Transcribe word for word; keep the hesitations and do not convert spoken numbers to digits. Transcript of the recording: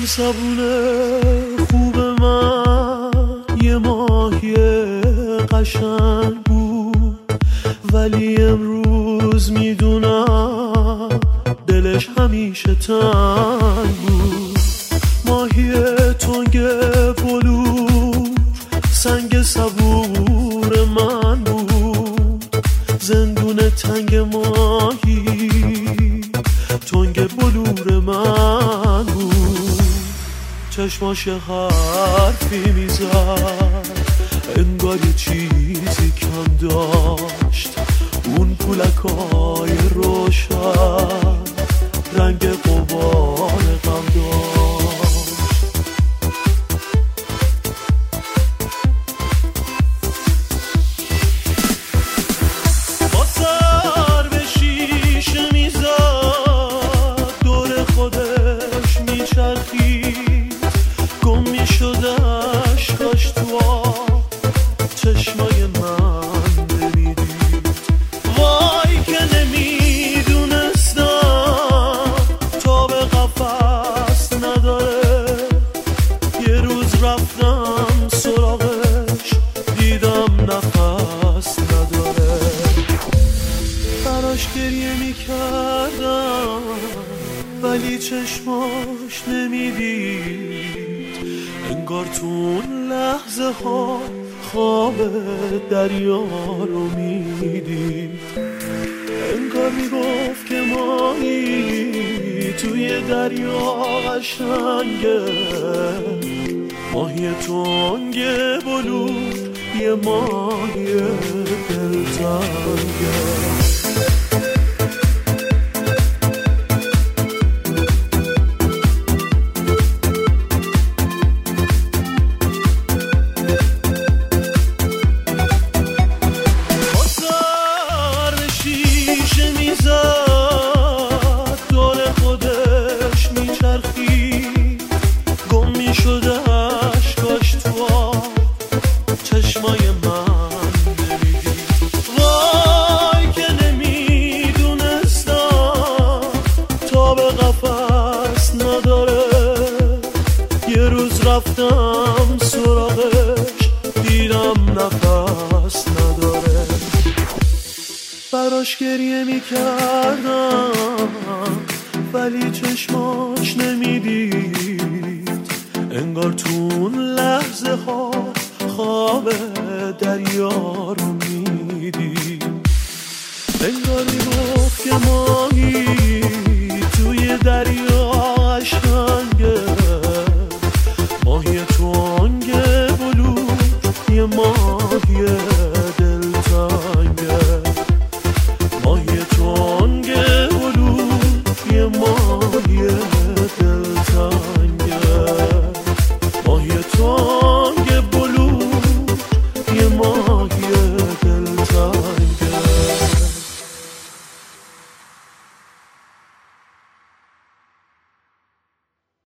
زبونه خوب من یه ماهی قشنگ بود، ولی امروز میدونم دلش همیشه تنگ بود. ماهی تنگ بلور سنگ صبور من بود، زندون تنگ ماهی تنگ بلور من بود. چشماش حرفی میزد انگار یه چیزی کم داشت، اون پولکای روشن رنگ قبال غم داشت. با سر به شیشه میزد دور خودش میچرخید، گم میشد اشکاش تو آب چشمای من نمیدید. وای که نمیدونستم تا به قفس نداره، یه روز رفتم سراغش دیدم نفس نداره. براش گریه میکردم ولی چشماش نمیدید، انگار تو اون لحظه ها خواب دریا رو میدید. انگار میگفت که ماهی توی دریا قشنگه، ماهی تنگ بلور یه ماهی دلتنگه. چشمای من نمیدید. وای که نمیدونستم تا به قفس نداره، یه روز رفتم سراغش دیدم نفس نداره. براش گریه میکردم ولی چشماش نمیدید، انگار تو اون لحظه ها خواب دریا رو میدی. انگار میگفت که ماهی توی دریا قشنگه، ماهی تنگ بلور یه ماهی دلتنگه، ماهی تنگ بلور یه ماهی دلتنگه.